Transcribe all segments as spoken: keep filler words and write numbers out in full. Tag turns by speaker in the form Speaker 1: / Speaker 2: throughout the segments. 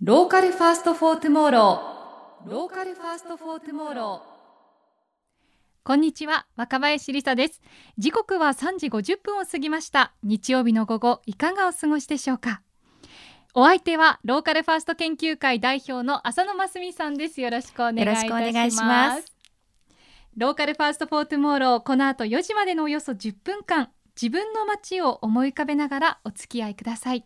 Speaker 1: ローカルファーストフォートゥモローローカルファーストフォートゥモロー。
Speaker 2: こんにちは、若林理沙です。時刻はさんじごじゅっぷんを過ぎました。日曜日の午後、いかがお過ごしでしょうか。お相手はローカルファースト研究会代表の浅野真澄さんです。よろしくお願いいたします。
Speaker 3: よろしくお願いします。
Speaker 2: ローカルファーストフォートゥモロー、この後よじまでのおよそじゅっぷんかん、自分の街を思い浮かべながらお付き合いください。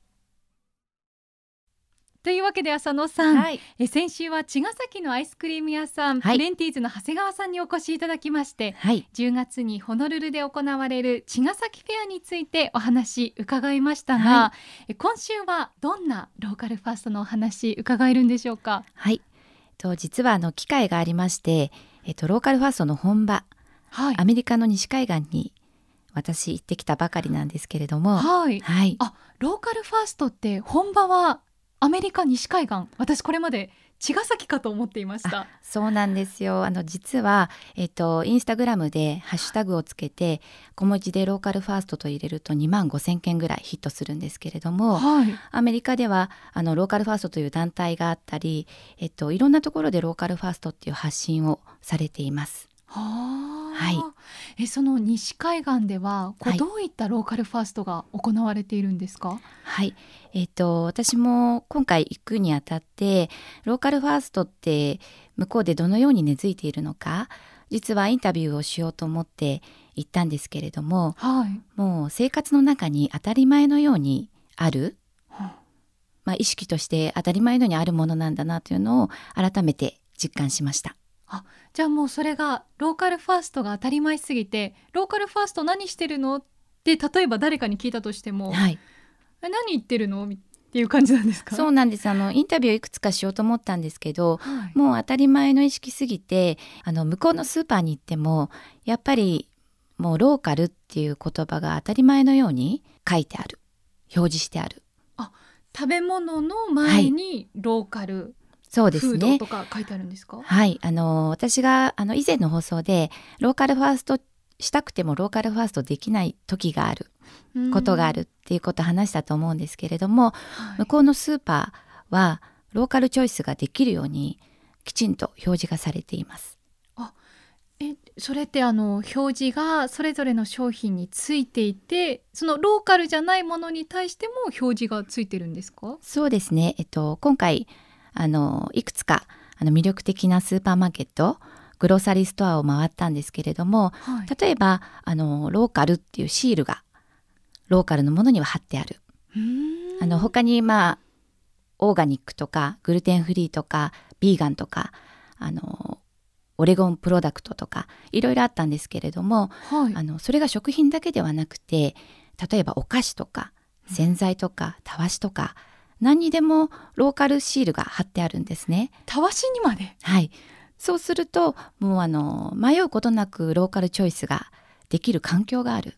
Speaker 2: というわけで浅野さん、はい、え先週は茅ヶ崎のアイスクリーム屋さん、はい、プレンティーズの長谷川さんにお越しいただきまして、はい、じゅうがつにホノルルで行われる茅ヶ崎フェアについてお話伺いましたが、はい、え今週はどんなローカルファーストのお話伺えるんでしょうか。
Speaker 3: はい、と実はあの機会がありまして、えっと、ローカルファーストの本場、はい、アメリカの西海岸に私行ってきたばかりなんですけれども、
Speaker 2: はいはい、あローカルファーストって本場はアメリカ西海岸、私これまで茅ヶ崎かと思っていました。
Speaker 3: そうなんですよ。あの実は、えっと、インスタグラムでハッシュタグをつけて小文字でローカルファーストと入れるとにまんごせんけんぐらいヒットするんですけれども、はい、アメリカではあのローカルファーストという団体があったり、えっと、いろんなところでローカルファーストっていう発信をされています。
Speaker 2: ははい、えその西海岸ではこう、はい、どういったローカルファーストが行われているんですか。
Speaker 3: はい、えーと、私も今回行くにあたってローカルファーストって向こうでどのように根付いているのか、実はインタビューをしようと思って行ったんですけれども、はい、もう生活の中に当たり前のようにある、はまあ、意識として当たり前のようにあるものなんだなというのを改めて実感しました。
Speaker 2: あ、じゃあもうそれがローカルファーストが当たり前すぎて、ローカルファースト何してるのって例えば誰かに聞いたとしても、はい、何言ってるのっていう感じなんですか。
Speaker 3: そうなんです。あのインタビューいくつかしようと思ったんですけど、はい、もう当たり前の意識すぎて、あの向こうのスーパーに行ってもやっぱりもうローカルっていう言葉が当たり前のように書いてある、表示してある。
Speaker 2: あ、食べ物の前にローカル、はい、
Speaker 3: そうですね、
Speaker 2: フードとか書いてあるんですか。
Speaker 3: はい、あの私があの以前の放送でローカルファーストしたくてもローカルファーストできない時がある、ことがあるっていうことを話したと思うんですけれども、はい、向こうのスーパーはローカルチョイスができるようにきちんと表示がされています。
Speaker 2: あ、えそれってあの表示がそれぞれの商品についていて、そのローカルじゃないものに対しても表示がついてるんですか。
Speaker 3: そうですね、えっと、今回あのいくつかあの魅力的なスーパーマーケット、グローサリーストアを回ったんですけれども、はい、例えばあのローカルっていうシールがローカルのものには貼ってある。あの他にまあオーガニックとかグルテンフリーとかビーガンとかあのオレゴンプロダクトとかいろいろあったんですけれども、はい、あのそれが食品だけではなくて、例えばお菓子とか洗剤とかたわしとか何にでもローカルシールが貼ってあるんですね。
Speaker 2: たわしにまで。
Speaker 3: はい。そうするともうあの迷うことなくローカルチョイスができる環境がある。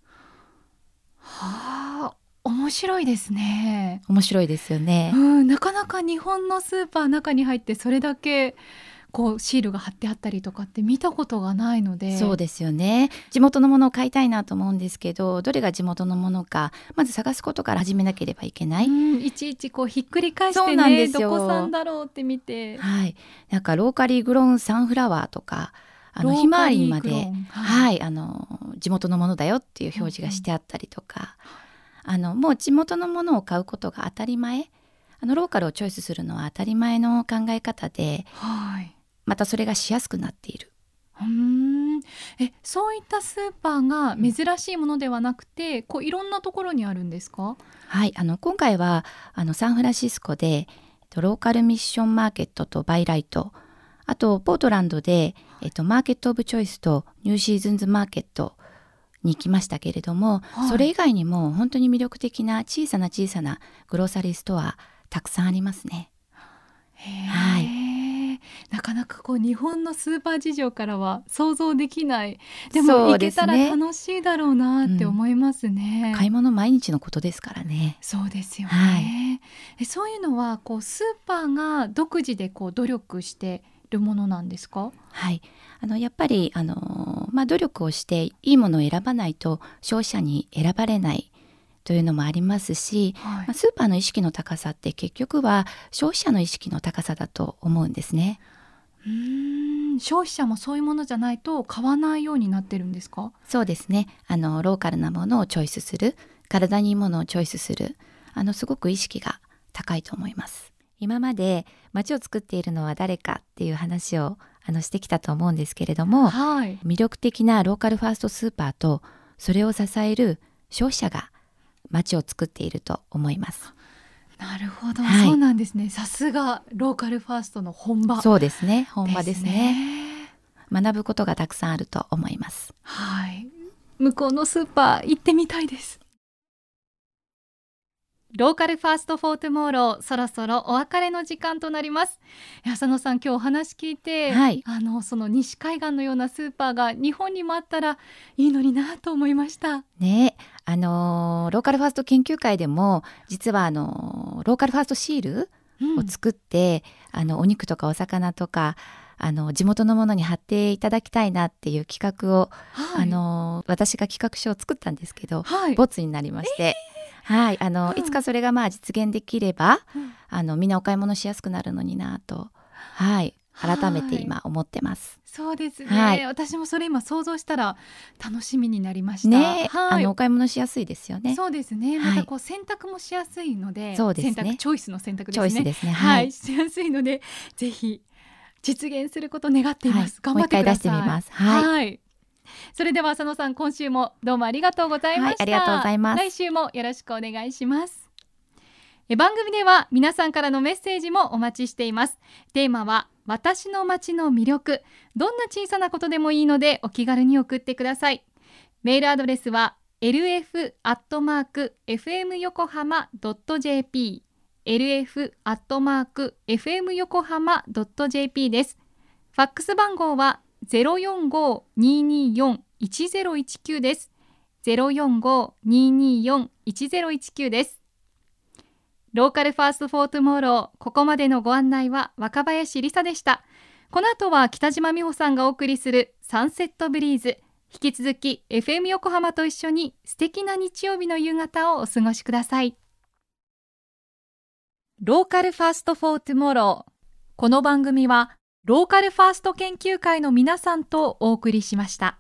Speaker 2: はあ、面白いですね。
Speaker 3: 面白いですよね。
Speaker 2: うん、なかなか日本のスーパー中に入ってそれだけこうシールが貼ってあったりとかって見たことがないので。
Speaker 3: そうですよね。地元のものを買いたいなと思うんですけど、どれが地元のものかまず探すことから始めなければいけない。
Speaker 2: うん、いちいちこうひっくり返してね、どこ産だろうって見て、
Speaker 3: はい、なんかローカリーグローンサンフラワーとかあのひまわりまで、はいはい、あの地元のものだよっていう表示がしてあったりとか、うんうん、あのもう地元のものを買うことが当たり前、あのローカルをチョイスするのは当たり前の考え方で、はい、またそれがしやすくなっている。
Speaker 2: うーん、えそういったスーパーが珍しいものではなくて、こういろんなところにあるんですか。
Speaker 3: はい、あの今回はあのサンフランシスコでローカルミッションマーケットとバイライト、あとポートランドで、えっと、マーケットオブチョイスとニューシーズンズマーケットに行きましたけれども、はい、それ以外にも本当に魅力的な小さな小さなグローサリーストアたくさんありますね。
Speaker 2: へー、はい、なかなかこう日本のスーパー事情からは想像できない。でも行けたら楽しいだろうなって思いますね。
Speaker 3: うん、買い物毎日のことですからね。
Speaker 2: そうですよね。
Speaker 3: はい、
Speaker 2: えそういうのはこうスーパーが独自でこう努力してるものなんですか。
Speaker 3: はい、あのやっぱりあの、まあ、努力をしていいものを選ばないと消費者に選ばれないというのもありますし、はい、まあ、スーパーの意識の高さって結局は消費者の意識の高さだと思うんですね。
Speaker 2: うーん、消費者もそういうものじゃないと買わないようになってるんですか？
Speaker 3: そうですね。あのローカルなものをチョイスする、体にいいものをチョイスする、あのすごく意識が高いと思います。今まで街を作っているのは誰かっていう話をあのしてきたと思うんですけれども、はい、魅力的なローカルファーストスーパーとそれを支える消費者が街を作っていると思います。
Speaker 2: なるほど、はい、そうなんですね。さすがローカルファーストの本場。
Speaker 3: そうですね、本場ですね。学ぶことがたくさんあると思います。
Speaker 2: はい、向こうのスーパー行ってみたいです。ローカルファーストフォートゥモロー、そろそろお別れの時間となります。浅野さん、今日お話聞いて、はい、あのその西海岸のようなスーパーが日本にもあったらいいのになと思いました
Speaker 3: ね。あのー、ローカルファースト研究会でも実はあのー、ローカルファーストシールを作って、うん、あのお肉とかお魚とかあの地元のものに貼っていただきたいなっていう企画を、はい、あのー、私が企画書を作ったんですけど、はい、ボツになりまして、えーはい、あの、うん、いつかそれがまあ実現できれば、うん、あのみんなお買い物しやすくなるのになと、はい、改めて今思ってます。
Speaker 2: そうですね、はい、私もそれ今想像したら楽しみになりました
Speaker 3: ね。
Speaker 2: はい、
Speaker 3: あのお買い物しやすいですよね。
Speaker 2: そうですね、またこう選択もしやすいので、はい、選択チョイスの選択ですね。
Speaker 3: チョイスですね、
Speaker 2: はい、はい、しやすいのでぜひ実現することを願っています。はい、頑張ってください。
Speaker 3: もう一回出してみます。はい、
Speaker 2: はい、それでは浅野さん、今週もどうもありがとうございました。
Speaker 3: はい、ありがとうございます。
Speaker 2: 来週もよろしくお願いします。え番組では皆さんからのメッセージもお待ちしています。テーマは私の街の魅力、どんな小さなことでもいいのでお気軽に送ってください。メールアドレスは エルエフ アットマーク エフエム 横浜 ドット ジェーピー エルエフ アットマーク エフエム 横浜 ドット ジェーピー です。ファックス番号は ゼロよんご にーにーよん いちゼロいちきゅう です。ゼロよんご にーにーよん いちゼロいちきゅうです。ローカルファーストフォートゥモロー、ここまでのご案内は若林理沙でした。この後は北島美穂さんがお送りするサンセットブリーズ。引き続き エフエム 横浜と一緒に素敵な日曜日の夕方をお過ごしください。ローカルファーストフォートゥモロー。この番組はローカルファースト研究会の皆さんとお送りしました。